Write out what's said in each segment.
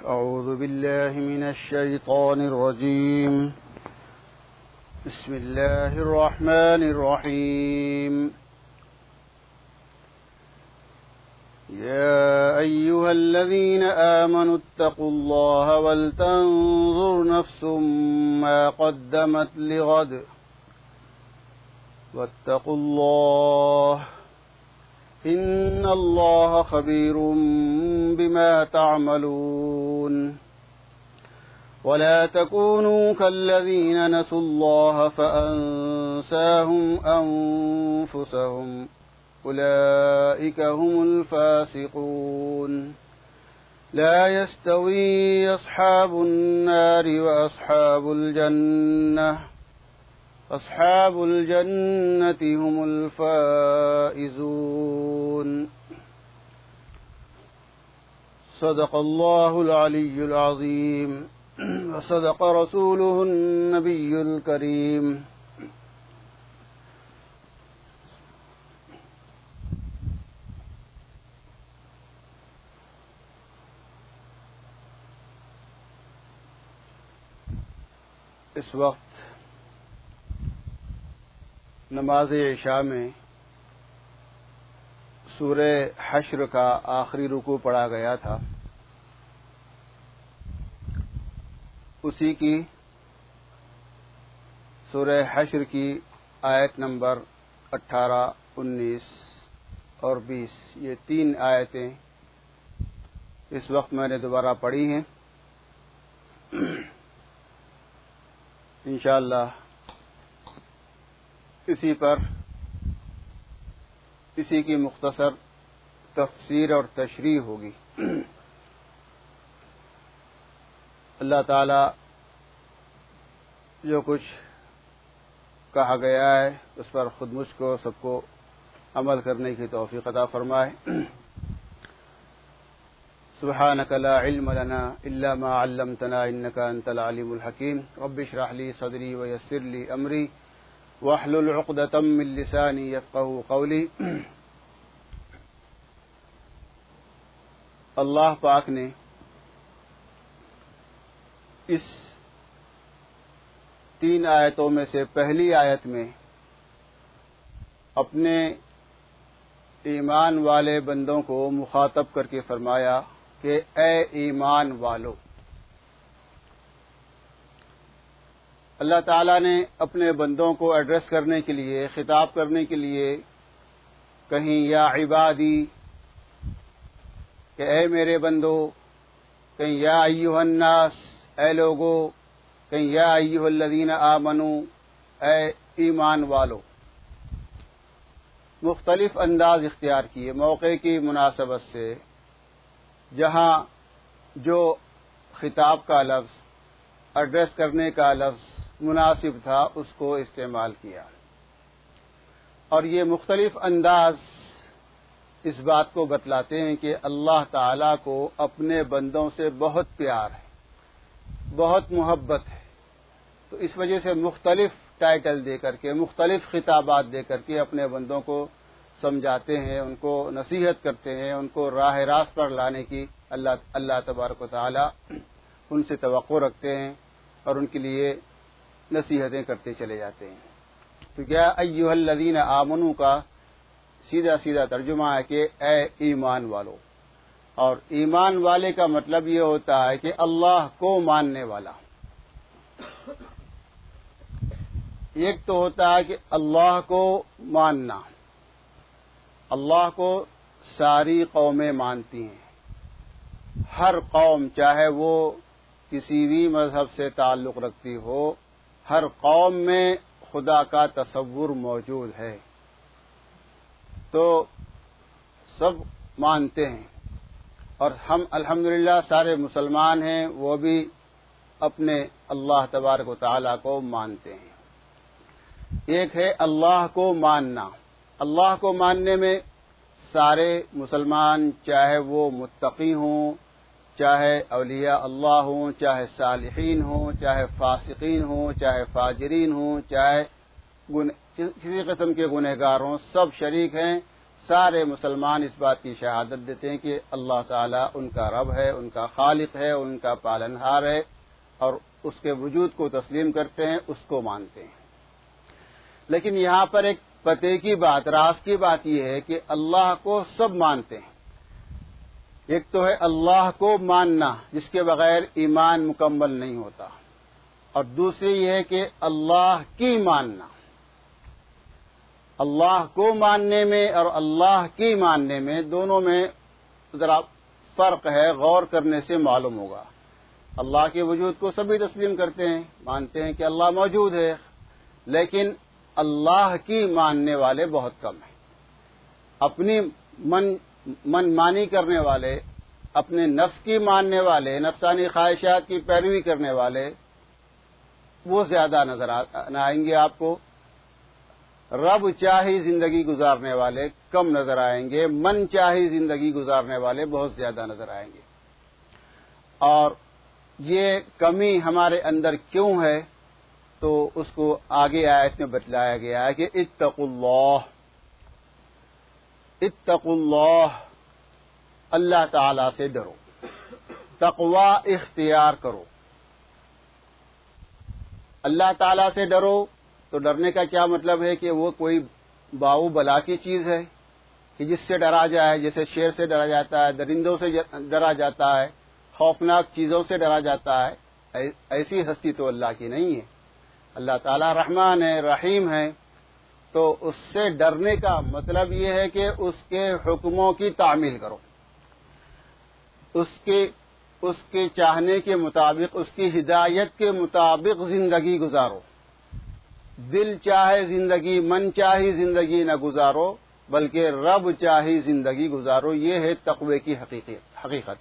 أعوذ بالله من الشيطان الرجيم. بسم الله الرحمن الرحيم. يا أيها الذين آمنوا اتقوا الله ولتنظر نفس ما قدمت لغد واتقوا الله إن الله خبير بما تعملون. ولا تكونوا كالذين نسوا الله فأنساهم أنفسهم أولئك هم الفاسقون. لا يستوي أصحاب النار وأصحاب الجنة هم الفائزون. صدق الله العلي العظيم وصدق رسوله النبي الكريم. اس وقت نماز عشاء میں سورہ حشر کا آخری رکوع پڑھا گیا تھا. اسی کی سورہ حشر کی آیت نمبر 18، 19 اور 20 یہ 3 آیتیں اس وقت میں نے دوبارہ پڑھی ہیں. انشاءاللہ اسی کی مختصر تفسیر اور تشریح ہوگی. اللہ تعالی جو کچھ کہا گیا ہے اس پر خود مجھ کو سب کو عمل کرنے کی توفیق عطا فرمائے. سبحانك لا علم لنا إلا ما علمتنا إنك أنت العليم الحكيم. رب اشرح لي صدري ويسر لي أمري واحلل عقدة من لساني يفقهوا قولي. اللہ پاک نے اس 3 آیتوں میں سے پہلی آیت میں اپنے ایمان والے بندوں کو مخاطب کر کے فرمایا کہ اے ایمان والو. اللہ تعالیٰ نے اپنے بندوں کو ایڈریس کرنے کے لیے، خطاب کرنے کے لیے کہیں یا عبادی کہ اے میرے بندو، کہیں یا ایھا الناس اے لوگو، کہیں یا ایھا الذین آمنو اے ایمان والو. مختلف انداز اختیار کیے موقع کی مناسبت سے. جہاں جو خطاب کا لفظ، ایڈریس کرنے کا لفظ مناسب تھا اس کو استعمال کیا. اور یہ مختلف انداز اس بات کو بتلاتے ہیں کہ اللہ تعالیٰ کو اپنے بندوں سے بہت پیار ہے، بہت محبت ہے. تو اس وجہ سے مختلف ٹائٹل دے کر کے، مختلف خطابات دے کر کے اپنے بندوں کو سمجھاتے ہیں، ان کو نصیحت کرتے ہیں، ان کو راہ راست پر لانے کی اللہ تبارک و تعالیٰ ان سے توقع رکھتے ہیں اور ان کے لیے نصیحتیں کرتے چلے جاتے ہیں. تو کیا ایھا الذین آمنو کا سیدھا سیدھا ترجمہ ہے کہ اے ایمان والو. اور ایمان والے کا مطلب یہ ہوتا ہے کہ اللہ کو ماننے والا. ایک تو ہوتا ہے کہ اللہ کو ماننا. اللہ کو ساری قومیں مانتی ہیں. ہر قوم چاہے وہ کسی بھی مذہب سے تعلق رکھتی ہو، ہر قوم میں خدا کا تصور موجود ہے. تو سب مانتے ہیں اور ہم الحمدللہ سارے مسلمان ہیں، وہ بھی اپنے اللہ تبارک و تعالیٰ کو مانتے ہیں. ایک ہے اللہ کو ماننا. اللہ کو ماننے میں سارے مسلمان چاہے وہ متقی ہوں، چاہے اولیاء اللہ ہوں، چاہے صالحین ہوں، چاہے فاسقین ہوں، چاہے فاجرین ہوں، چاہے کسی قسم کے گنہگار ہوں، سب شریک ہیں، سارے مسلمان اس بات کی شہادت دیتے ہیں کہ اللہ تعالیٰ ان کا رب ہے، ان کا خالق ہے، ان کا پالنہار ہے، اور اس کے وجود کو تسلیم کرتے ہیں، اس کو مانتے ہیں۔ لیکن یہاں پر ایک پتے کی بات، راز کی بات یہ ہے کہ اللہ کو سب مانتے ہیں۔ ایک تو ہے اللہ کو ماننا، جس کے بغیر ایمان مکمل نہیں ہوتا، اور دوسری یہ ہے کہ اللہ کی ماننا۔ اللہ کو ماننے میں اور اللہ کی ماننے میں دونوں میں ذرا فرق ہے، غور کرنے سے معلوم ہوگا۔ اللہ کے وجود کو سبھی تسلیم کرتے ہیں، مانتے ہیں کہ اللہ موجود ہے، لیکن اللہ کی ماننے والے بہت کم ہیں۔ اپنی من مانی کرنے والے، اپنے نفس کی ماننے والے، نفسانی خواہشات کی پیروی کرنے والے، وہ زیادہ نظر آئیں گے آپ کو۔ رب چاہی زندگی گزارنے والے کم نظر آئیں گے، من چاہی زندگی گزارنے والے بہت زیادہ نظر آئیں گے۔ اور یہ کمی ہمارے اندر کیوں ہے، تو اس کو آگے آیت میں بتلایا گیا ہے کہ اتقوا اللہ، اللہ تعالی سے ڈرو، تقوی اختیار کرو۔ اللہ تعالی سے ڈرو تو ڈرنے کا کیا مطلب ہے کہ وہ کوئی باؤ بلا کی چیز ہے کہ جس سے ڈرا جائے، جیسے شیر سے ڈرا جاتا ہے، درندوں سے ڈرا جاتا ہے، خوفناک چیزوں سے ڈرا جاتا ہے۔ ایسی ہستی تو اللہ کی نہیں ہے۔ اللہ تعالی رحمان ہے، رحیم ہے، تو اس سے ڈرنے کا مطلب یہ ہے کہ اس کے حکموں کی تعمیل کرو، اس کے چاہنے کے مطابق، اس کی ہدایت کے مطابق زندگی گزارو۔ دل چاہے زندگی، من چاہی زندگی نہ گزارو، بلکہ رب چاہی زندگی گزارو۔ یہ ہے تقوی کی حقیقت۔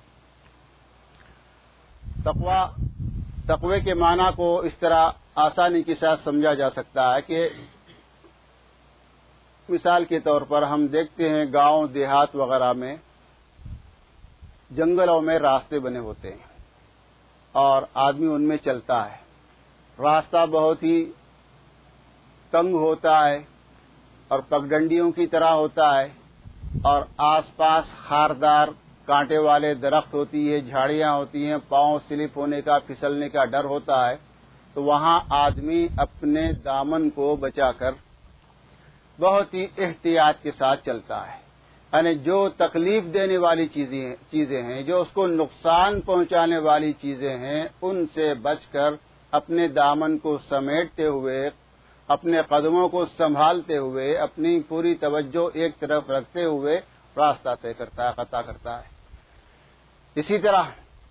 تقوی کے معنی کو اس طرح آسانی کے ساتھ سمجھا جا سکتا ہے کہ مثال کے طور پر ہم دیکھتے ہیں گاؤں دیہات وغیرہ میں جنگلوں میں راستے بنے ہوتے ہیں اور آدمی ان میں چلتا ہے۔ راستہ بہت ہی تنگ ہوتا ہے اور پگڈنڈیوں کی طرح ہوتا ہے، اور آس پاس خاردار کانٹے والے درخت ہوتی ہے، جھاڑیاں ہوتی ہیں، پاؤں سلپ ہونے کا، پھسلنے کا ڈر ہوتا ہے۔ تو وہاں آدمی اپنے دامن کو بچا کر بہت ہی احتیاط کے ساتھ چلتا ہے، یعنی جو تکلیف دینے والی چیزیں ہیں، جو اس کو نقصان پہنچانے والی چیزیں ہیں، ان سے بچ کر اپنے دامن کو سمیٹتے ہوئے، اپنے قدموں کو سنبھالتے ہوئے، اپنی پوری توجہ ایک طرف رکھتے ہوئے راستہ طے کرتا ہے، خطا کرتا ہے۔ اسی طرح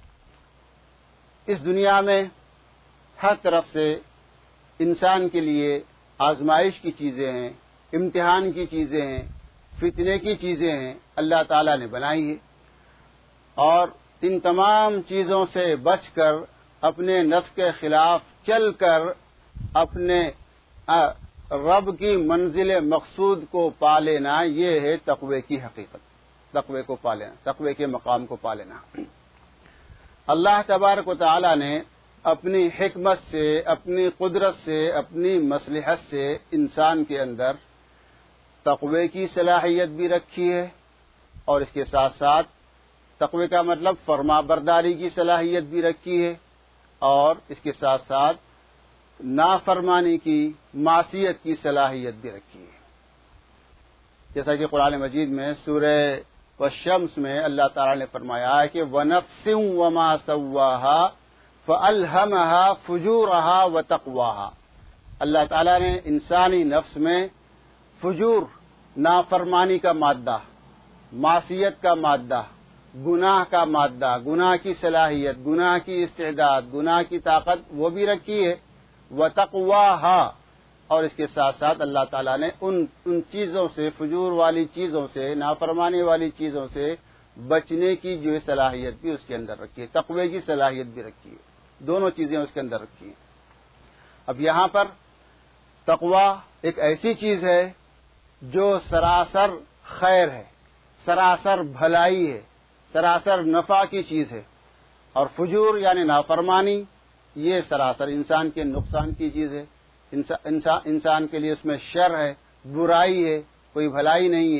اس دنیا میں ہر طرف سے انسان کے لیے آزمائش کی چیزیں ہیں، امتحان کی چیزیں ہیں، فتنے کی چیزیں ہیں، اللہ تعالیٰ نے بنائی ہے، اور ان تمام چیزوں سے بچ کر اپنے نفس کے خلاف چل کر اپنے رب کی منزل مقصود کو پا لینا، یہ ہے تقوی کی حقیقت، تقوی کو پا لینا، تقوی کے مقام کو پا لینا۔ اللہ تبارک و تعالی نے اپنی حکمت سے، اپنی قدرت سے، اپنی مصلحت سے انسان کے اندر تقوی کی صلاحیت بھی رکھی ہے، اور اس کے ساتھ ساتھ تقوی کا مطلب فرما برداری کی صلاحیت بھی رکھی ہے، اور اس کے ساتھ ساتھ نافرمانی کی، معصیت کی صلاحیت بھی رکھی ہے۔ جیسا کہ قرآن مجید میں سورہ والشمس میں اللہ تعالی نے فرمایا ہے کہ وَنَفْسٍ وَمَا سَوَّاهَا فَأَلْهَمَهَا فُجُورَهَا وَتَقْوَاهَا۔ اللہ تعالی نے انسانی نفس میں فجور، نافرمانی کا مادہ، معصیت کا مادہ، گناہ کا مادہ، گناہ کی صلاحیت، گناہ کی استعداد، گناہ کی طاقت وہ بھی رکھی ہے، وَتَقْوَاهَا، اور اس کے ساتھ ساتھ اللہ تعالیٰ نے ان چیزوں سے، فجور والی چیزوں سے، نافرمانی والی چیزوں سے بچنے کی جو صلاحیت بھی اس کے اندر رکھی ہے، تقوی کی صلاحیت بھی رکھی ہے، دونوں چیزیں اس کے اندر رکھی ہیں۔ اب یہاں پر تقوی ایک ایسی چیز ہے جو سراسر خیر ہے، سراسر بھلائی ہے، سراسر نفع کی چیز ہے، اور فجور یعنی نافرمانی یہ سراسر انسان کے نقصان کی چیز ہے، انسان کے لیے اس میں شر ہے، برائی ہے، کوئی بھلائی نہیں ہے۔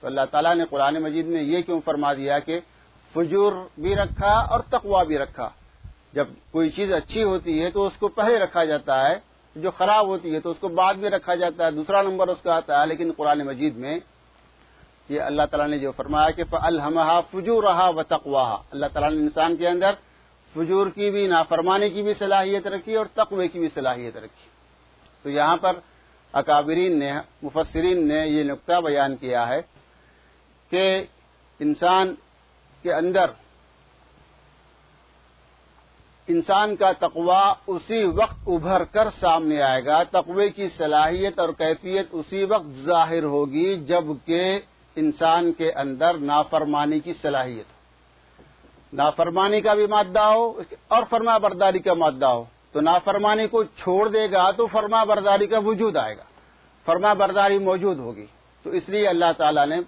تو اللہ تعالیٰ نے قرآن مجید میں یہ کیوں فرما دیا کہ فجور بھی رکھا اور تقوی بھی رکھا؟ جب کوئی چیز اچھی ہوتی ہے تو اس کو پہلے رکھا جاتا ہے، جو خراب ہوتی ہے تو اس کو بعد میں رکھا جاتا ہے، دوسرا نمبر اس کا آتا ہے. لیکن قرآن مجید میں یہ اللہ تعالیٰ نے جو فرمایا کہ فَأَلْهَمَهَا فُجُورَهَا وَتَقْوَاهَا، اللہ تعالیٰ نے انسان کے اندر فجور کی بھی، نافرمانی کی بھی صلاحیت رکھی اور تقوی کی بھی صلاحیت رکھی. تو یہاں پر اکابرین نے، مفسرین نے یہ نقطہ بیان کیا ہے کہ انسان کے اندر انسان کا تقوی اسی وقت ابھر کر سامنے آئے گا، تقوی کی صلاحیت اور کیفیت اسی وقت ظاہر ہوگی جبکہ انسان کے اندر نافرمانی کی صلاحیت ہو، نافرمانی کا بھی مادہ ہو اور فرما برداری کا مادہ ہو. تو نافرمانی کو چھوڑ دے گا تو فرما برداری کا وجود آئے گا، فرما برداری موجود ہوگی. تو اس لیے اللہ تعالیٰ نے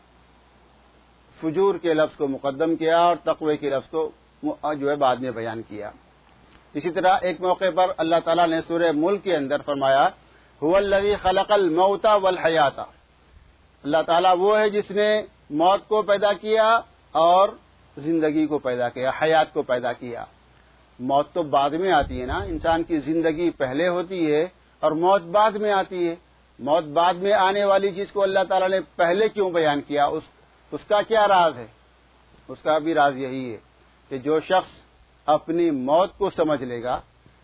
فجور کے لفظ کو مقدم کیا اور تقوی کے لفظ کو جو ہے بعد میں بیان کیا. اسی طرح ایک موقع پر اللہ تعالیٰ نے سورہ ملک کے اندر فرمایا هو الذی خلق الموت والحیات، اللہ تعالیٰ وہ ہے جس نے موت کو پیدا کیا اور زندگی کو پیدا کیا، حیات کو پیدا کیا. موت تو بعد میں آتی ہے نا، انسان کی زندگی پہلے ہوتی ہے اور موت بعد میں آتی ہے. موت بعد میں آنے والی چیز کو اللہ تعالیٰ نے پہلے کیوں بیان کیا؟ اس کا کیا راز ہے؟ اس کا بھی راز یہی ہے کہ جو شخص اپنی موت کو سمجھ لے گا،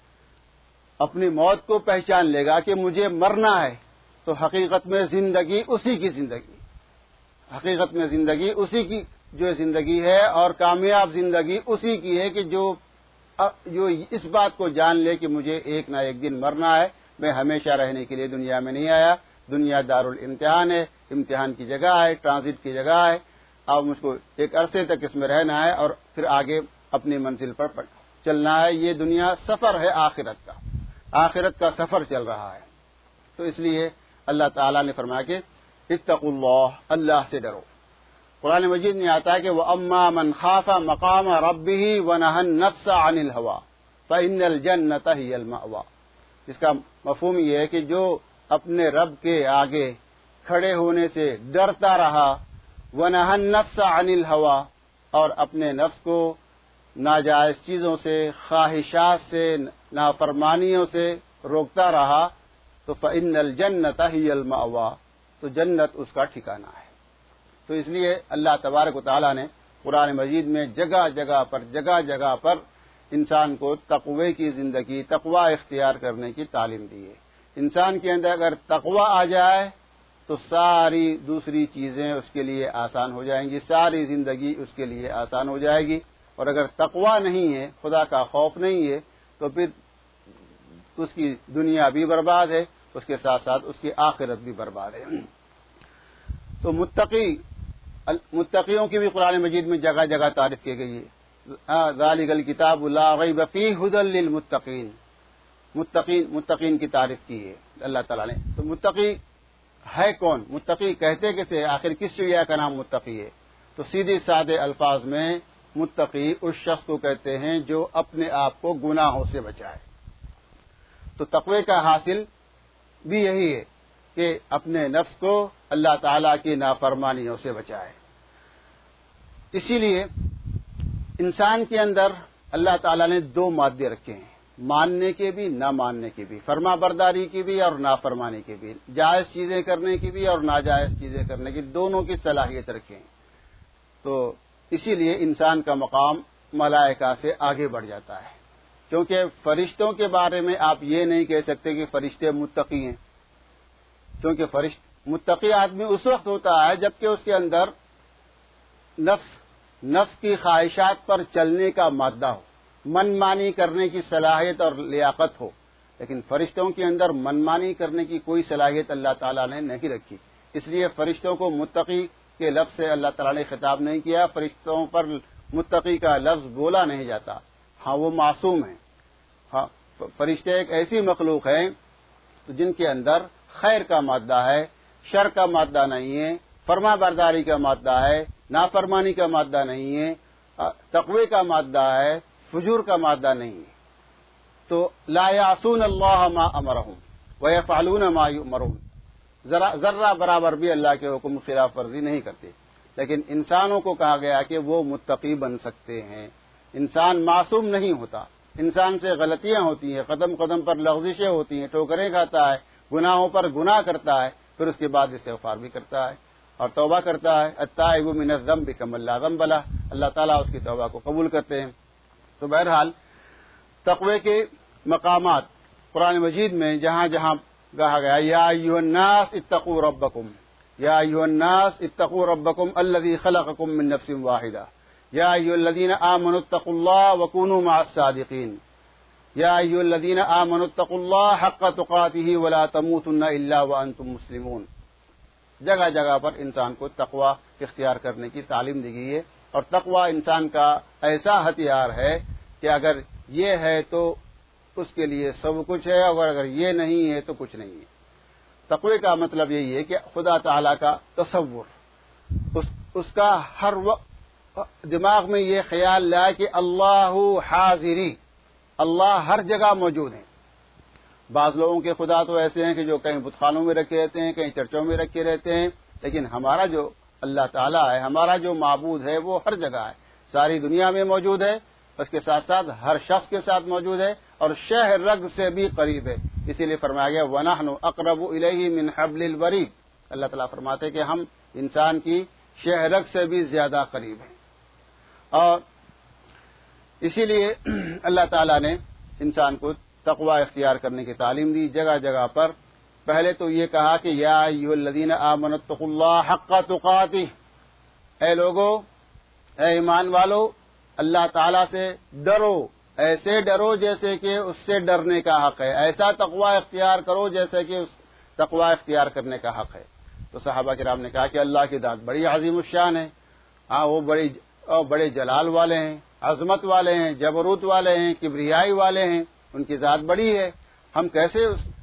اپنی موت کو پہچان لے گا کہ مجھے مرنا ہے، تو حقیقت میں زندگی اسی کی زندگی، حقیقت میں زندگی اسی کی جو زندگی ہے، اور کامیاب زندگی اسی کی ہے کہ جو اس بات کو جان لے کہ مجھے ایک نہ ایک دن مرنا ہے، میں ہمیشہ رہنے کے لیے دنیا میں نہیں آیا، دنیا دارالامتحان ہے، امتحان کی جگہ ہے، ٹرانزٹ کی جگہ ہے، اب مجھ کو ایک عرصے تک اس میں رہنا ہے اور پھر آگے اپنی منزل پر چلنا ہے. یہ دنیا سفر ہے آخرت کا، آخرت کا سفر چل رہا ہے. تو اس لیے اللہ تعالیٰ نے فرمایا کہ اتقوا اللہ، اللہ سے ڈرو. قرآن مجید میں آتا ہے کہ وَأَمَّا مَنْ خَافَ مَقَامَ رَبِّهِ وَنَهَى النَّفْسَ عَنِ الْهَوَىٰ فَإِنَّ الْجَنَّةَ هِيَ الْمَأْوَىٰ. اس کا مفہوم یہ ہے کہ جو اپنے رب کے آگے کھڑے ہونے سے ڈرتا رہا، وَنَهَى النَّفْسَ عَنِ الْهَوَىٰ، اور اپنے نفس کو ناجائز چیزوں سے، خواہشات سے، نافرمانیوں سے روکتا رہا، تو فَإِنَّ الْجَنَّةَ هِيَ الْمَأْوَىٰ، تو جنت اس کا ٹھکانہ ہے. تو اس لیے اللہ تبارک و تعالیٰ نے قرآن مجید میں جگہ جگہ پر انسان کو تقوی کی زندگی، تقوی اختیار کرنے کی تعلیم دی ہے. انسان کے اندر اگر تقوی آ جائے تو ساری دوسری چیزیں اس کے لیے آسان ہو جائیں گی، ساری زندگی اس کے لیے آسان ہو جائے گی. اور اگر تقوی نہیں ہے، خدا کا خوف نہیں ہے، تو پھر اس کی دنیا بھی برباد ہے، اس کے ساتھ ساتھ اس کی آخرت بھی برباد ہے. تو متقیوں کی بھی قرآن مجید میں جگہ جگہ تعریف کی گئی ہے. ذالک الکتاب لا ریب فیہ ھدی للمتقین، متقین کی تعریف کی ہے اللہ تعالیٰ نے. تو متقی ہے کون؟ متقی کہتے کسے؟ آخر کس چڑیا کا نام متقی ہے؟ تو سیدھے سادے الفاظ میں متقی اس شخص کو کہتے ہیں جو اپنے آپ کو گناہوں سے بچائے. تو تقوی کا حاصل بھی یہی ہے کہ اپنے نفس کو اللہ تعالیٰ کی نافرمانیوں سے بچائے. اسی لیے انسان کے اندر اللہ تعالیٰ نے دو مادے رکھے ہیں، ماننے کے بھی، نہ ماننے کے بھی، فرما برداری کی بھی اور نافرمانی کی بھی، جائز چیزیں کرنے کی بھی اور ناجائز چیزیں کرنے کی، دونوں کی صلاحیت رکھیں. تو اسی لیے انسان کا مقام ملائکہ سے آگے بڑھ جاتا ہے، کیونکہ فرشتوں کے بارے میں آپ یہ نہیں کہہ سکتے کہ فرشتے متقی ہیں، کیونکہ متقی آدمی اس وقت ہوتا ہے جبکہ اس کے اندر نفس کی خواہشات پر چلنے کا مادہ ہو، من مانی کرنے کی صلاحیت اور لیاقت ہو. لیکن فرشتوں کے اندر من مانی کرنے کی کوئی صلاحیت اللہ تعالیٰ نے نہیں رکھی، اس لیے فرشتوں کو متقی کے لفظ سے اللہ تعالیٰ نے خطاب نہیں کیا، فرشتوں پر متقی کا لفظ بولا نہیں جاتا. ہاں وہ معصوم ہیں، ہاں فرشتے ایک ایسی مخلوق ہیں جن کے اندر خیر کا مادہ ہے، شر کا مادہ نہیں ہے، فرما برداری کا مادہ ہے، نافرمانی کا مادہ نہیں ہے، تقوی کا مادہ ہے، فجور کا مادہ نہیں ہے. تو لا یعصون اللہ ما امرہم ویفعلون ما یؤمرون، ذرہ برابر بھی اللہ کے حکم خلاف ورزی نہیں کرتے. لیکن انسانوں کو کہا گیا کہ وہ متقی بن سکتے ہیں. انسان معصوم نہیں ہوتا، انسان سے غلطیاں ہوتی ہیں، قدم قدم پر لغزشیں ہوتی ہیں، ٹھوکریں کھاتا ہے، گناہوں پر گناہ کرتا ہے، پھر اس کے بعد استغفار بھی کرتا ہے اور توبہ کرتا ہے. التائب من الذنب کمن لا ذنب له، اللہ تعالیٰ اس کی توبہ کو قبول کرتے ہیں. تو بہرحال تقوی کے مقامات قرآن مجید میں جہاں جہاں کہا گیا یا ایھا الناس اتقوا ربکم، یا ایھا الناس اتقوا ربکم الذی خلقکم من نفس واحدہ، یا ایھا الذین آمنوا اتقوا اللہ وکونوا مع الصادقین، یا ایھا الذین آمنوا اتقوا اللہ حق تقاتہ ولا تموتن الا وانتم مسلمون. جگہ جگہ پر انسان کو تقوی اختیار کرنے کی تعلیم دی گئی ہے، اور تقوی انسان کا ایسا ہتھیار ہے کہ اگر یہ ہے تو اس کے لیے سب کچھ ہے، اور اگر یہ نہیں ہے تو کچھ نہیں ہے. تقوی کا مطلب یہی ہے کہ خدا تعالی کا تصور، اس کا ہر وقت دماغ میں یہ خیال لائے کہ اللہ حاضری، اللہ ہر جگہ موجود ہے. بعض لوگوں کے خدا تو ایسے ہیں کہ جو کہیں بت خانوں میں رکھے رہتے ہیں، کہیں چرچوں میں رکھے رہتے ہیں، لیکن ہمارا جو اللہ تعالیٰ ہے، ہمارا جو معبود ہے، وہ ہر جگہ ہے، ساری دنیا میں موجود ہے، اس کے ساتھ ساتھ ہر شخص کے ساتھ موجود ہے، اور شہ رگ سے بھی قریب ہے. اسی لیے فرمایا گیا وَنَحْنُ أَقْرَبُ إِلَيْهِ مِنْ حَبْلِ الْوَرِيدِ، اللہ تعالیٰ فرماتے ہیں کہ ہم انسان کی شہ رگ سے بھی زیادہ قریب ہیں. اور اسی لیے اللہ تعالیٰ نے انسان کو تقوی اختیار کرنے کی تعلیم دی جگہ جگہ پر. پہلے تو یہ کہا کہ یا ایھا الذین آمنوا اتقوا اللہ حق تقاتہ، اے لوگو، اے ایمان والو، اللہ تعالیٰ سے ڈرو، ایسے ڈرو جیسے کہ اس سے ڈرنے کا حق ہے، ایسا تقوی اختیار کرو جیسے کہ اس تقوی اختیار کرنے کا حق ہے. تو صحابہ کرام نے کہا کہ اللہ کی ذات بڑی عظیم الشان ہے، وہ بڑے جلال والے ہیں، عظمت والے ہیں، جبروت والے ہیں، کبریائی والے ہیں، ان کی ذات بڑی ہے، ہم کیسے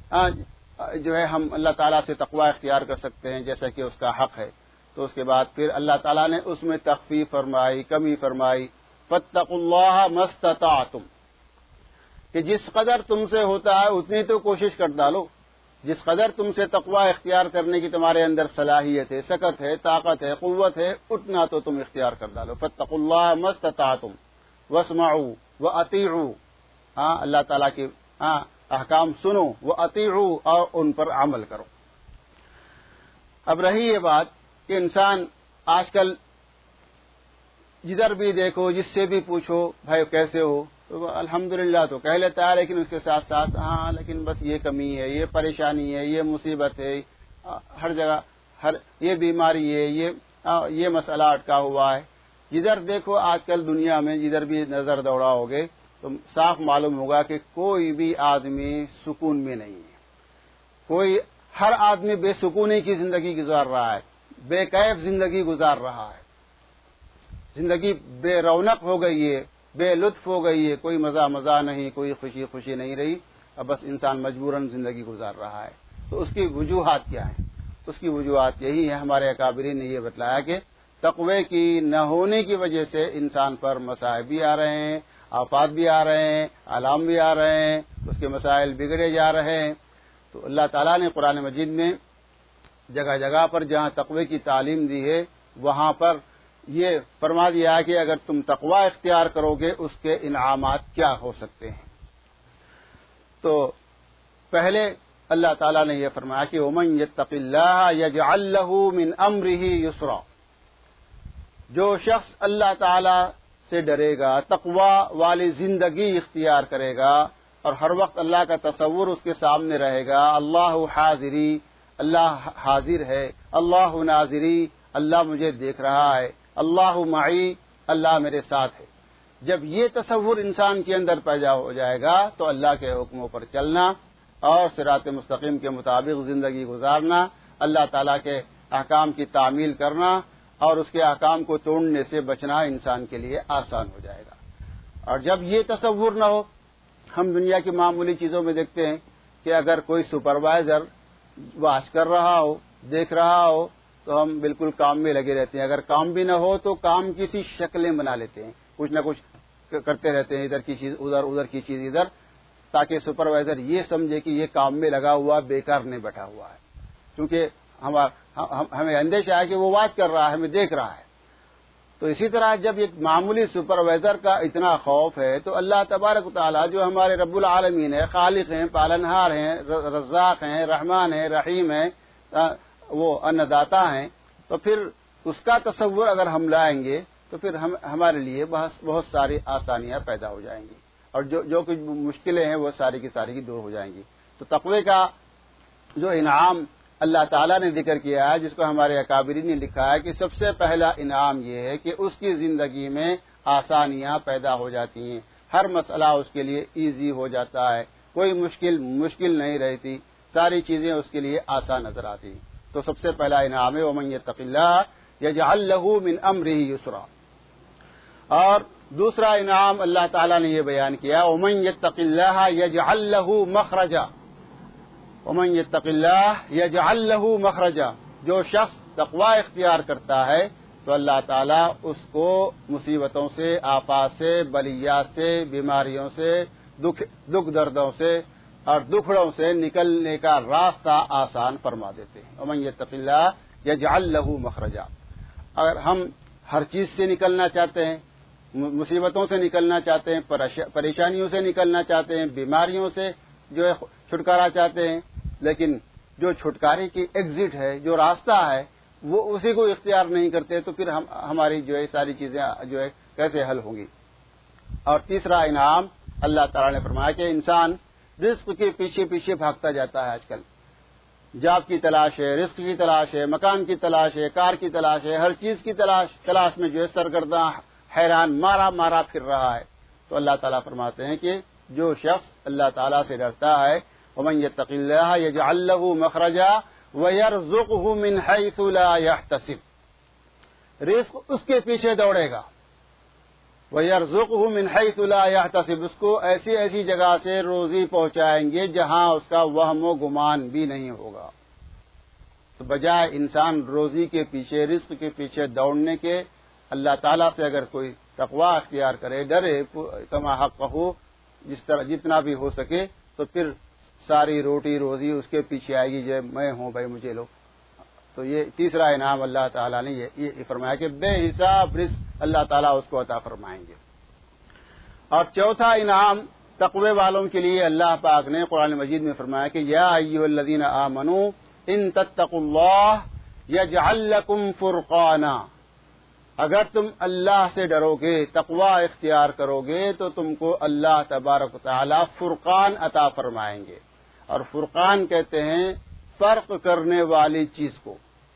جو ہے ہم اللہ تعالیٰ سے تقوی اختیار کر سکتے ہیں جیسا کہ اس کا حق ہے. تو اس کے بعد پھر اللہ تعالیٰ نے اس میں تخفیف فرمائی، کمی فرمائی. فاتقوا اللہ ما استطعتم، کہ جس قدر تم سے ہوتا ہے اتنی تو کوشش کر ڈالو، جس قدر تم سے تقوی اختیار کرنے کی تمہارے اندر صلاحیت ہے، سکت ہے، طاقت ہے، قوت ہے، اتنا تو تم اختیار کر ڈالو. فاتقوا اللہ ما استطعتم واسمعوا واطیعوا، اللہ تعالیٰ کے احکام سنو، واطیعوا، اور ان پر عمل کرو. اب رہی یہ بات کہ انسان آج کل جدھر بھی دیکھو، جس سے بھی پوچھو بھائی کیسے ہو، تو الحمدللہ تو کہہ لیتا ہے، لیکن اس کے ساتھ ساتھ لیکن بس یہ کمی ہے، یہ پریشانی ہے، یہ مصیبت ہے، ہر جگہ یہ بیماری ہے، یہ مسئلہ اٹکا ہوا ہے. جدھر دیکھو آج کل دنیا میں جدھر بھی نظر دوڑاؤ گے تو صاف معلوم ہوگا کہ کوئی بھی آدمی سکون میں نہیں ہے. ہر آدمی بے سکونی کی زندگی گزار رہا ہے، بے کیف زندگی گزار رہا ہے، زندگی بے رونق ہو گئی ہے، بے لطف ہو گئی ہے، کوئی مزہ نہیں، کوئی خوشی نہیں رہی. اب بس انسان مجبوراً زندگی گزار رہا ہے. تو اس کی وجوہات کیا ہیں؟ اس کی وجوہات یہی ہے، ہمارے اکابرین نے یہ بتلایا کہ تقوی کی نہ ہونے کی وجہ سے انسان پر مصائب بھی آ رہے ہیں، آفات بھی آ رہے ہیں، آلام بھی آ رہے ہیں، اس کے مسائل بگڑے جا رہے ہیں. تو اللہ تعالیٰ نے قرآن مجید میں جگہ جگہ پر جہاں تقوی کی تعلیم دی ہے وہاں پر یہ فرما دیا ہے کہ اگر تم تقوی اختیار کرو گے اس کے انعامات کیا ہو سکتے ہیں. تو پہلے اللہ تعالیٰ نے یہ فرمایا کہ وَمَن يَتَّقِ اللَّهَ يَجْعَل لَّهُ مِنْ أَمْرِهِ يُسْرًا، جو شخص اللہ تعالیٰ سے ڈرے گا، تقوی والی زندگی اختیار کرے گا، اور ہر وقت اللہ کا تصور اس کے سامنے رہے گا. اللہ حاضری، اللہ حاضر ہے، اللہ ناظری، اللہ مجھے دیکھ رہا ہے، اللہ معی، اللہ میرے ساتھ ہے. جب یہ تصور انسان کے اندر پیدا ہو جائے گا تو اللہ کے حکموں پر چلنا اور صراط مستقیم کے مطابق زندگی گزارنا، اللہ تعالیٰ کے احکام کی تعمیل کرنا اور اس کے احکام کو توڑنے سے بچنا انسان کے لیے آسان ہو جائے گا. اور جب یہ تصور نہ ہو، ہم دنیا کی معمولی چیزوں میں دیکھتے ہیں کہ اگر کوئی سپروائزر واچ کر رہا ہو، دیکھ رہا ہو، تو ہم بالکل کام میں لگے رہتے ہیں. اگر کام بھی نہ ہو تو کام کسی شکلیں بنا لیتے ہیں، کچھ نہ کچھ کرتے رہتے ہیں، ادھر کی چیز ادھر، ادھر کی چیز ادھر، تاکہ سپروائزر یہ سمجھے کہ یہ کام میں لگا ہوا بیکار نہیں بیٹھا ہوا ہے. کیونکہ ہمیں اندیشہ ہے کہ وہ واچ کر رہا ہے، ہمیں دیکھ رہا ہے. تو اسی طرح جب ایک معمولی سپروائزر کا اتنا خوف ہے تو اللہ تبارک و تعالیٰ جو ہمارے رب العالمین ہے، خالق ہیں، پالنہار ہیں، رزاق ہیں، رحمان ہیں، رحیم ہیں، وہ انّداتا ہیں، تو پھر اس کا تصور اگر ہم لائیں گے تو پھر ہمارے لیے بہت ساری آسانیاں پیدا ہو جائیں گی، اور جو کچھ مشکلیں ہیں وہ ساری کی دور ہو جائیں گی. تو تقوی کا جو انعام اللہ تعالیٰ نے ذکر کیا ہے، جس کو ہمارے اکابرین نے لکھا ہے کہ سب سے پہلا انعام یہ ہے کہ اس کی زندگی میں آسانیاں پیدا ہو جاتی ہیں، ہر مسئلہ اس کے لیے ایزی ہو جاتا ہے، کوئی مشکل نہیں رہتی، ساری چیزیں اس کے لیے آسان نظر آتی. تو سب سے پہلا انعام ہے ومن یتق اللہ یجعل لہ من امرہ یسرا. اور دوسرا انعام اللہ تعالیٰ نے یہ بیان کیا ومن یتق اللہ یجعل لہ مخرجا. ومن یتق اللہ یجعل لہ مخرجا، جو شخص تقوی اختیار کرتا ہے تو اللہ تعالیٰ اس کو مصیبتوں سے، آفات سے، بلیات سے، بیماریوں سے، دکھ دردوں سے اور دکھڑوں سے نکلنے کا راستہ آسان فرما دیتے ہیں. ومن یتق اللہ یجعل لہ مخرجا. اگر ہم ہر چیز سے نکلنا چاہتے ہیں، مصیبتوں سے نکلنا چاہتے ہیں، پریشانیوں سے نکلنا چاہتے ہیں، بیماریوں سے جو ہے چھٹکارا چاہتے ہیں، لیکن جو چھٹکارے کی ایگزٹ ہے، جو راستہ ہے، وہ اسی کو اختیار نہیں کرتے تو پھر ہماری جو ہے ساری چیزیں جو ہے کیسے حل ہوں گی. اور تیسرا انعام اللہ تعالیٰ نے فرمایا کہ انسان رزق کے پیچھے بھاگتا جاتا ہے. آج کل جاب کی تلاش ہے، رزق کی تلاش ہے، مکان کی تلاش ہے، کار کی تلاش ہے، ہر چیز کی تلاش میں جو ہے سرگرداں، حیران، مارا پھر رہا ہے. تو اللہ تعالیٰ فرماتے ہیں کہ جو شخص اللہ تعالیٰ سے ڈرتا ہے ومن یتق اللہ یجعل لہ مخرجا ویرزقہ من حیث لا یحتسب، رزق اس کے پیچھے دوڑے گا. ویرزقہ من حیث لا یحتسب، اس کو ایسی جگہ سے روزی پہنچائیں گے جہاں اس کا وہم و گمان بھی نہیں ہوگا. تو بجائے انسان روزی کے پیچھے، رزق کے پیچھے دوڑنے کے، اللہ تعالیٰ سے اگر کوئی تقوی اختیار کرے، ڈرے کما حق ہو، جتنا بھی ہو سکے، تو پھر ساری روٹی روزی اس کے پیچھے آئے گی، جو میں ہوں بھائی مجھے لو. تو یہ تیسرا انعام اللہ تعالیٰ نے یہ فرمایا کہ بے حساب رزق اللہ تعالیٰ اس کو عطا فرمائیں گے. اور چوتھا انعام تقوی والوں کے لیے اللہ پاک نے قرآن مجید میں فرمایا کہ یا ایھا الذین آمنوا ان تتقوا اللہ یجعل لکم فرقانا، اگر تم اللہ سے ڈرو گے، تقوی اختیار کرو گے تو تم کو اللہ تبارک و تعالی فرقان عطا فرمائیں گے. اور فرقان کہتے ہیں فرق کرنے والی چیز کو،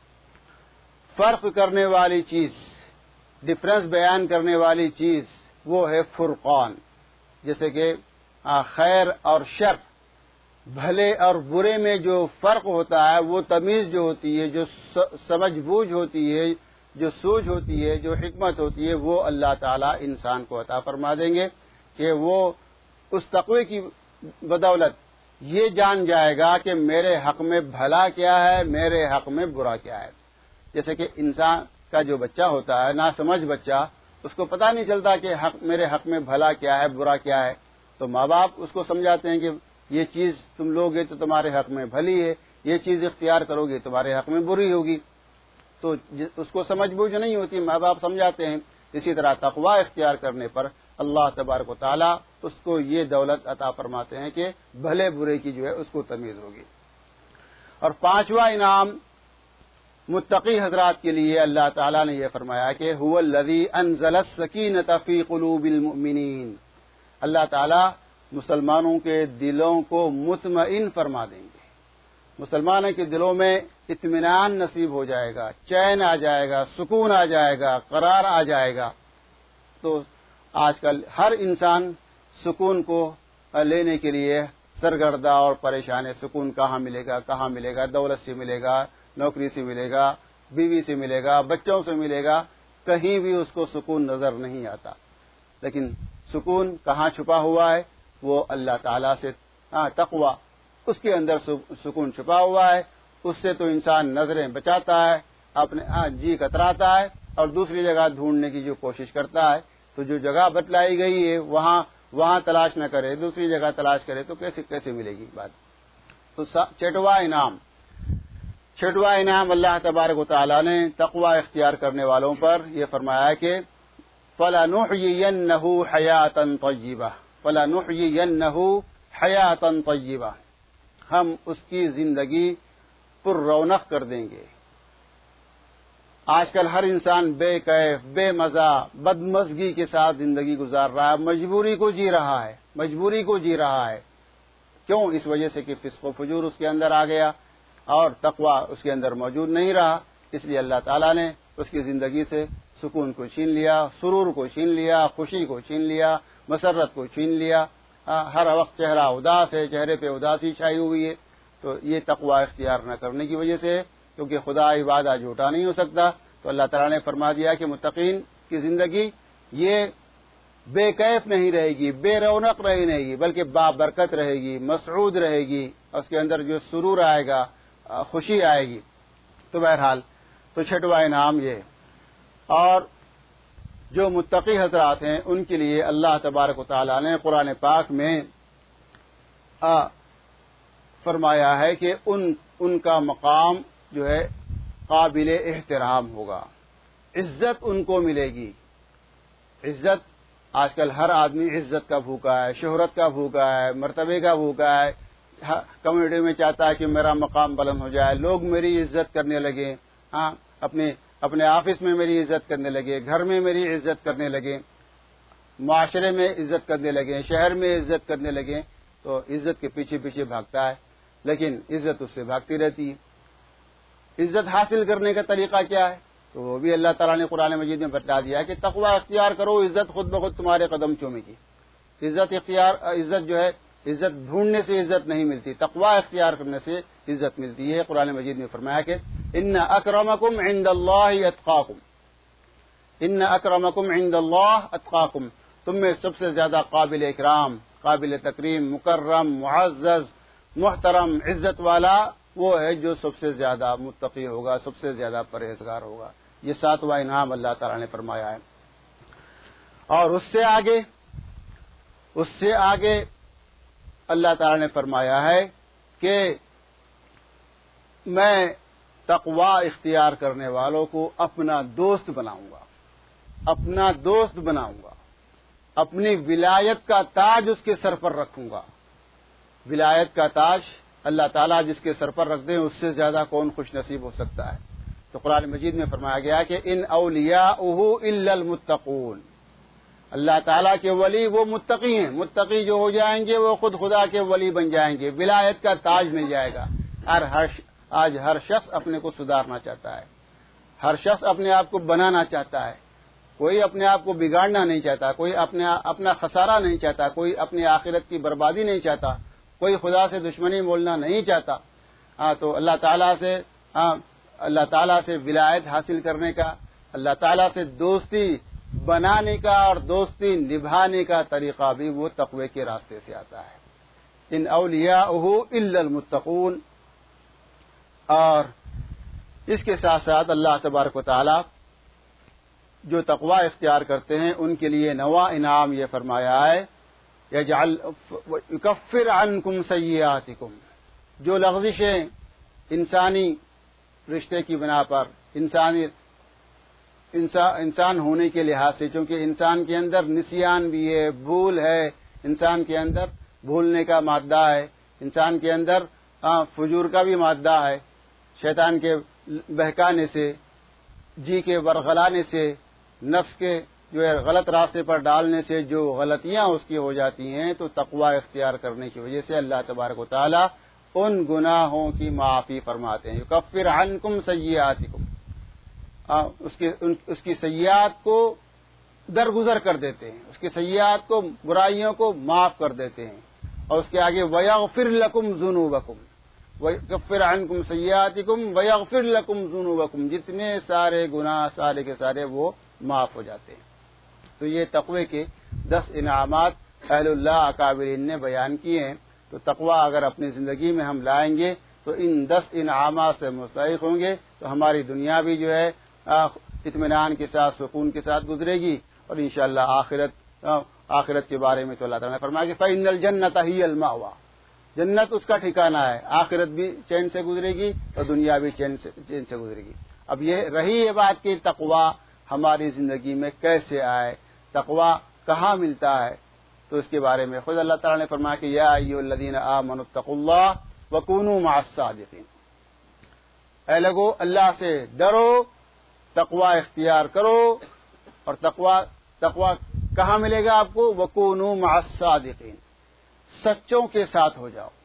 فرق کرنے والی چیز، ڈفرنس بیان کرنے والی چیز، وہ ہے فرقان. جیسے کہ خیر اور شر، بھلے اور برے میں جو فرق ہوتا ہے، وہ تمیز جو ہوتی ہے، جو سمجھ بوجھ ہوتی ہے، جو سوجھ ہوتی ہے، جو حکمت ہوتی ہے، وہ اللہ تعالیٰ انسان کو عطا فرما دیں گے کہ وہ اس تقوی کی بدولت یہ جان جائے گا کہ میرے حق میں بھلا کیا ہے، میرے حق میں برا کیا ہے. جیسے کہ انسان کا جو بچہ ہوتا ہے، ناسمجھ بچہ، اس کو پتہ نہیں چلتا کہ میرے حق میں بھلا کیا ہے، برا کیا ہے. تو ماں باپ اس کو سمجھاتے ہیں کہ یہ چیز تم لوگے تو تمہارے حق میں بھلی ہے، یہ چیز اختیار کرو گے تمہارے حق میں بری ہوگی. تو اس کو سمجھ بوجھ نہیں ہوتی، ماں باپ سمجھاتے ہیں. اسی طرح تقوی اختیار کرنے پر اللہ تبارک و تعالیٰ اس کو یہ دولت عطا فرماتے ہیں کہ بھلے برے کی جو ہے اس کو تمیز ہوگی. اور پانچواں انعام متقی حضرات کے لیے اللہ تعالیٰ نے یہ فرمایا کہ هو الذی انزل السکینۃ فی قلوب المؤمنین، اللہ تعالیٰ مسلمانوں کے دلوں کو مطمئن فرما دیں گے. مسلمانوں کے دلوں میں اطمینان نصیب ہو جائے گا، چین آ جائے گا، سکون آ جائے گا، قرار آ جائے گا. تو آج کل ہر انسان سکون کو لینے کے لیے سرگردہ اور پریشان ہے. سکون کہاں ملے گا؟ دولت سے ملے گا، نوکری سے ملے گا، بیوی سے ملے گا، بچوں سے ملے گا، کہیں بھی اس کو سکون نظر نہیں آتا. لیکن سکون کہاں چھپا ہوا ہے؟ وہ اللہ تعالیٰ سے تقوی، اس کے اندر سکون چھپا ہوا ہے. اس سے تو انسان نظریں بچاتا ہے، اپنے جی کتراتا ہے اور دوسری جگہ ڈھونڈنے کی جو کوشش کرتا ہے. تو جو جگہ بتلائی گئی ہے وہاں تلاش نہ کرے، دوسری جگہ تلاش کرے تو کیسے ملے گی بات. تو چھٹواں انعام چھٹواں انعام اللہ تبارک و تعالیٰ نے تقوی اختیار کرنے والوں پر یہ فرمایا کہ فَلَنُحْيِيَنَّهُ حَيَاةً طَيِّبَةً فَلَنُحْيِيَنَّهُ حَيَاةً طَيِّبَةً، ہم اس کی زندگی پر رونق کر دیں گے۔ آج کل ہر انسان بے کیف، بے مزہ، بدمزگی کے ساتھ زندگی گزار رہا ہے، مجبوری کو جی رہا ہے۔ کیوں؟ اس وجہ سے کہ فسق و فجور اس کے اندر آ گیا اور تقوی اس کے اندر موجود نہیں رہا، اس لیے اللہ تعالیٰ نے اس کی زندگی سے سکون کو چھین لیا، سرور کو چھین لیا، خوشی کو چھین لیا، مسرت کو چھین لیا۔ ہر وقت چہرہ اداس ہے، چہرے پہ اداسی چھائی ہوئی ہے، تو یہ تقوی اختیار نہ کرنے کی وجہ سے، کیونکہ خدا عبادہ جھوٹا نہیں ہو سکتا، تو اللہ تعالیٰ نے فرما دیا کہ متقین کی زندگی یہ بے کیف نہیں رہے گی، بے رونق نہیں رہے گی، بلکہ بابرکت رہے گی، مسعود رہے گی، اس کے اندر جو سرور آئے گا، خوشی آئے گی۔ تو بہرحال تو چھٹواں انعام یہ، اور جو متقی حضرات ہیں ان کے لیے اللہ تبارک و تعالیٰ نے قرآن پاک میں فرمایا ہے کہ ان کا مقام جو ہے قابل احترام ہوگا، عزت ان کو ملے گی۔ عزت، آج کل ہر آدمی عزت کا بھوکا ہے، شہرت کا بھوکا ہے، مرتبے کا بھوکا ہے، کمیونٹی میں چاہتا ہے کہ میرا مقام بلند ہو جائے، لوگ میری عزت کرنے لگے، اپنے آفس میں میری عزت کرنے لگے، گھر میں میری عزت کرنے لگے، معاشرے میں عزت کرنے لگے، شہر میں عزت کرنے لگے، تو عزت کے پیچھے پیچھے بھاگتا ہے، لیکن عزت اس سے بھاگتی رہتی ہے۔ عزت حاصل کرنے کا طریقہ کیا ہے؟ تو وہ بھی اللہ تعالیٰ نے قرآن مجید میں بتا دیا کہ تقوی اختیار کرو، عزت خود بخود تمہارے قدم چومے گی۔ عزت جو ہے، عزت ڈھونڈنے سے عزت نہیں ملتی، تقوی اختیار کرنے سے عزت ملتی ہے۔ قرآن مجید میں فرمایا کہ ان اکرمکم عند اللہ اتقاکم، ان اکرمکم عند اللہ اتقاکم، تم میں سب سے زیادہ قابل اکرام، قابل تکریم، مکرم، معزز، محترم، عزت والا وہ ہے جو سب سے زیادہ متقی ہوگا، سب سے زیادہ پرہیزگار ہوگا۔ یہ ساتواں انعام اللہ تعالیٰ نے فرمایا ہے۔ اور اس سے آگے اللہ تعالیٰ نے فرمایا ہے کہ میں تقوی اختیار کرنے والوں کو اپنا دوست بناؤں گا، اپنی ولایت کا تاج اس کے سر پر رکھوں گا۔ ولایت کا تاج اللہ تعالیٰ جس کے سر پر رکھ دیں، اس سے زیادہ کون خوش نصیب ہو سکتا ہے؟ تو قرآن مجید میں فرمایا گیا کہ ان اولیاءہ الا المتقون، اللہ تعالیٰ کے ولی وہ متقی ہیں، متقی جو ہو جائیں گے وہ خود خدا کے ولی بن جائیں گے، ولایت کا تاج مل جائے گا۔ آج ہر شخص اپنے کو سدھارنا چاہتا ہے، ہر شخص اپنے آپ کو بنانا چاہتا ہے، کوئی اپنے آپ کو بگاڑنا نہیں چاہتا، کوئی اپنا خسارہ نہیں چاہتا، کوئی اپنی آخرت کی بربادی نہیں چاہتا، کوئی خدا سے دشمنی بولنا نہیں چاہتا۔ تو اللہ تعالیٰ سے ولایت حاصل کرنے کا، اللہ تعالیٰ سے دوستی بنانے کا اور دوستی نبھانے کا طریقہ بھی وہ تقوی کے راستے سے آتا ہے۔ ان اولیاءہ الا المتقون، اور اس کے ساتھ ساتھ اللہ تبارک و تعالیٰ جو تقوی اختیار کرتے ہیں ان کے لیے نواں انعام یہ فرمایا ہے یکفر عنکم سیئاتکم، جو لغزشیں انسانی رشتے کی بنا پر، انسان ہونے کے لحاظ سے، چونکہ انسان کے اندر نسیان بھی ہے، بھول ہے، انسان کے اندر بھولنے کا مادہ ہے، انسان کے اندر فجور کا بھی مادہ ہے، شیطان کے بہکانے سے، جی کے ورغلانے سے، نفس کے جو ہے غلط راستے پر ڈالنے سے جو غلطیاں اس کی ہو جاتی ہیں، تو تقوی اختیار کرنے کی وجہ سے اللہ تبارک و تعالی ان گناہوں کی معافی فرماتے ہیں۔ یکفر عنکم سیئاتکم، اس کی سیئات کو درگزر کر دیتے ہیں، اس کی سیئات کو، برائیوں کو معاف کر دیتے ہیں، اور اس کے آگے ویغفر لکم ذنوبکم، ویکفر عنکم سیئاتکم ویغفر لکم ذنوبکم، جتنے سارے گناہ سارے کے سارے وہ معاف ہو جاتے ہیں۔ تو یہ تقوی کے 10 انعامات اہل اللہ اکابرین نے بیان کیے ہیں۔ تو تقوی اگر اپنی زندگی میں ہم لائیں گے تو ان 10 انعامات سے مستحق ہوں گے، تو ہماری دنیا بھی جو ہے اطمینان کے ساتھ، سکون کے ساتھ گزرے گی، اور انشاءاللہ آخرت کے بارے میں تو اللہ تعالیٰ نے فرمایا کہ فَإِنَّ الْجَنَّةَ هِيَ الْمَأْوَىٰ، جنت اس کا ٹھکانہ ہے، آخرت بھی چین سے گزرے گی اور دنیا بھی چین سے گزرے گی۔ اب یہ رہی یہ بات کہ تقویٰ ہماری زندگی میں کیسے آئے، تقویٰ کہاں ملتا ہے، تو اس کے بارے میں خود اللہ تعالیٰ نے فرمایا کہ یا ایھا الذین آمنوا اتقوا اللہ وکونوا مع الصادقین، اے لوگو اللہ سے ڈرو، تقویٰ اختیار کرو، اور تقویٰ کہاں ملے گا آپ کو؟ وکونوا مع الصادقین، سچوں کے ساتھ ہو جاؤ،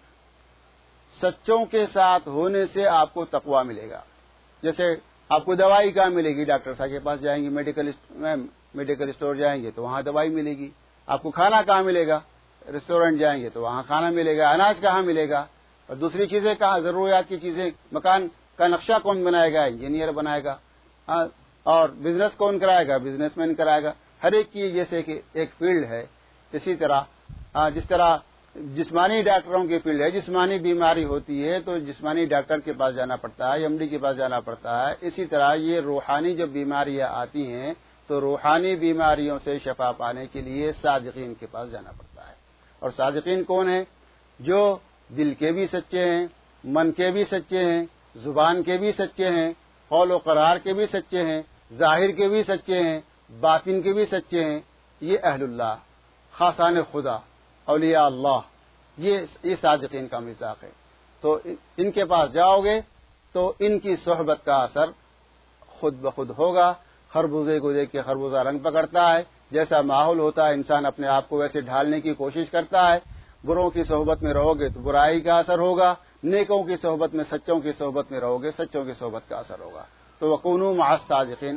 سچوں کے ساتھ ہونے سے آپ کو تقویٰ ملے گا۔ جیسے آپ کو دوائی کہاں ملے گی؟ ڈاکٹر صاحب کے پاس جائیں گے، میڈیکل اسٹور جائیں گے تو وہاں دوائی ملے گی۔ آپ کو کھانا کہاں ملے گا؟ ریسٹورینٹ جائیں گے تو وہاں کھانا ملے گا۔ اناج کہاں ملے گا؟ اور دوسری چیزیں کہاں؟ ضروریات کی چیزیں، مکان کا نقشہ کون بنائے گا؟ انجینئر بنائے گا۔ اور بزنس کون کرائے گا؟ بزنس مین کرائے گا۔ ہر ایک چیز جیسے کہ ایک فیلڈ ہے، اسی طرح جس طرح جسمانی ڈاکٹروں کی فیلڈ ہے، جسمانی بیماری ہوتی ہے تو جسمانی ڈاکٹر کے پاس جانا پڑتا ہے، ایم ڈی کے پاس جانا پڑتا ہے، اسی طرح یہ روحانی جب بیماریاں آتی ہیں تو روحانی بیماریوں سے شفا پانے کے لیے صادقین کے پاس جانا پڑتا ہے۔ اور صادقین کون ہیں؟ جو دل کے بھی سچے ہیں، من کے بھی سچے ہیں، زبان کے بھی سچے ہیں، قول و قرار کے بھی سچے ہیں، ظاہر کے بھی سچے ہیں، باطن کے بھی سچے ہیں، یہ اہل اللہ، خاصان خدا، اولیاء اللہ، یہ صادقین کا مزاج ہے۔ تو ان کے پاس جاؤ گے تو ان کی صحبت کا اثر خود بخود ہوگا۔ خربوزے کو دیکھ کے خربوزہ رنگ پکڑتا ہے، جیسا ماحول ہوتا ہے انسان اپنے آپ کو ویسے ڈھالنے کی کوشش کرتا ہے۔ بروں کی صحبت میں رہو گے تو برائی کا اثر ہوگا، نیکوں کی صحبت میں، سچوں کی صحبت میں رہو گے، سچوں کی صحبت کا اثر ہوگا۔ تو وکونوا مع الصادقین،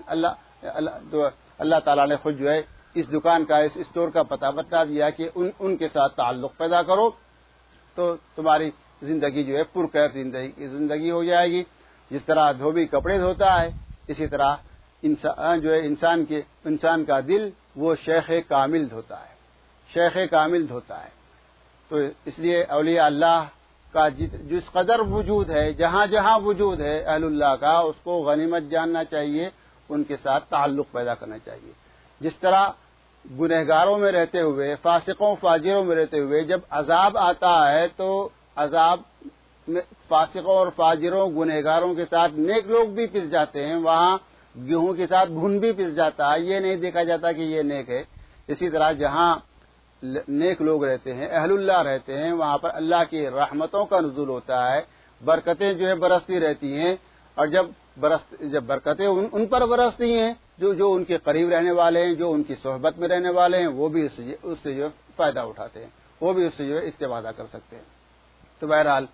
اللہ تعالیٰ نے خود جو ہے اس دکان کا، اس اسٹور کا پتہ بتا دیا کہ ان کے ساتھ تعلق پیدا کرو تو تمہاری زندگی جو ہے پرکیف زندگی ہو جائے گی۔ جس طرح دھوبی کپڑے دھوتا ہے، اسی طرح جو ہے انسان کا دل وہ شیخ کامل دھوتا ہے، شیخ کامل دھوتا ہے۔ تو اس لیے اولیاء اللہ کا جس قدر وجود ہے، جہاں جہاں وجود ہے اہل اللہ کا، اس کو غنیمت جاننا چاہیے، ان کے ساتھ تعلق پیدا کرنا چاہیے۔ جس طرح گنہگاروں میں رہتے ہوئے، فاسقوں فاجروں میں رہتے ہوئے جب عذاب آتا ہے تو عذاب میں فاسقوں اور فاجروں گنہگاروں کے ساتھ نیک لوگ بھی پس جاتے ہیں، وہاں گیہوں کے ساتھ گھن بھی پس جاتا ہے، یہ نہیں دیکھا جاتا کہ یہ نیک ہے۔ اسی طرح جہاں نیک لوگ رہتے ہیں، اہل اللہ رہتے ہیں، وہاں پر اللہ کی رحمتوں کا نزول ہوتا ہے، برکتیں جو ہے برستی رہتی ہیں، اور جب برکتیں ان پر برستی ہیں جو ان کے قریب رہنے والے ہیں، جو ان کی صحبت میں رہنے والے ہیں، وہ بھی اس سے جو فائدہ اٹھاتے ہیں، وہ بھی اس سے جو ہے استفادہ کر سکتے ہیں۔ تو بہرحال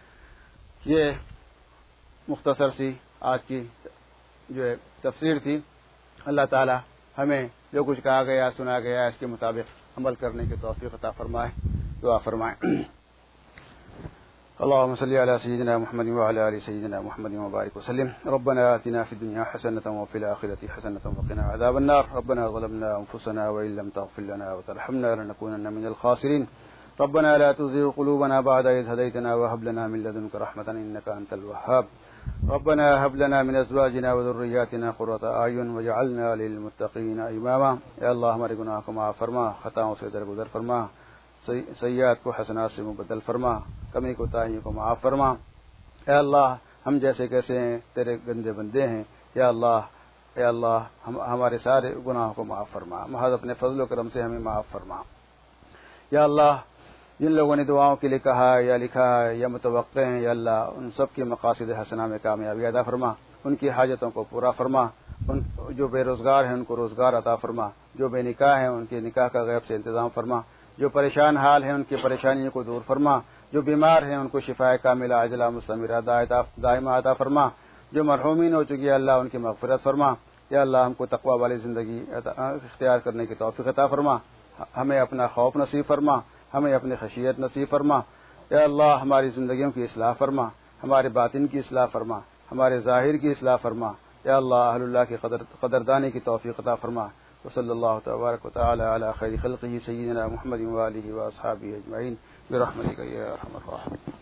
یہ مختصر سی آج کی جو ہے تفسیر تھی۔ اللہ تعالی ہمیں جو کچھ کہا گیا، سنا گیا، اس کے مطابق عمل کرنے کی توفیق عطا فرمائے۔ دعا فرمائیں۔ اللهم صل على سيدنا محمد وعلى آل سيدنا محمد وبارك وسلم. ربنا آتنا في الدنيا حسنة وفي الآخرة حسنة وقنا عذاب النار. ربنا ظلمنا أنفسنا وإن لم تغفر لنا وترحمنا لنكونن من الخاسرين. ربنا لا تزغ قلوبنا بعد إذ هديتنا وهب لنا من لدنك رحمة إنك أنت الوهاب. ربنا هب لنا من أزواجنا وذرياتنا قرة أعين واجعلنا للمتقين إماما. اے اللہ ہمارے گناہ کو معاف فرما، خطاؤں سے درگزر فرما، سیئات کو حسنات سے مبدل فرما، کمی کوتاہیوں کو معاف فرما۔ اے اللہ ہم جیسے کیسے ہیں تیرے گندے بندے ہیں، یا اللہ اے اللہ ہمارے سارے گناہوں کو معاف فرما، محض اپنے فضل و کرم سے ہمیں معاف فرما۔ یا اللہ جن لوگوں نے دعاؤں کے لیے کہا یا لکھا ہے یا متوقع ہیں، یا اللہ ان سب کی مقاصد حسنہ میں کامیابی عطا فرما، ان کی حاجتوں کو پورا فرما، جو بے روزگار ہیں ان کو روزگار عطا فرما، جو بے نکاح ہیں ان کے نکاح کا غیب سے انتظام فرما، جو پریشان حال ہیں ان کی پریشانیوں کو دور فرما، جو بیمار ہیں ان کو شفاء کاملہ عاجلہ مستمرہ دائمہ عطا فرما، جو مرحومین ہو چکی ہے اللہ ان کی مغفرت فرما۔ یا اللہ ہم کو تقوی والی زندگی اختیار کرنے کی توفیق عطا فرما، ہمیں اپنا خوف نصیب فرما، ہمیں اپنی خشیت نصیب فرما۔ یا اللہ ہماری زندگیوں کی اصلاح فرما، ہمارے باطن کی اصلاح فرما، ہمارے ظاہر کی اصلاح فرما۔ یا اللہ اہل اللہ کی قدردانی کی توفیق عطا فرما۔ وصلی اللہ تبارک و تعالی علی خیر خلقہ سیدنا محمد و آلہ و اصحابہ اجمعین برحمتک یا ارحم الراحمین۔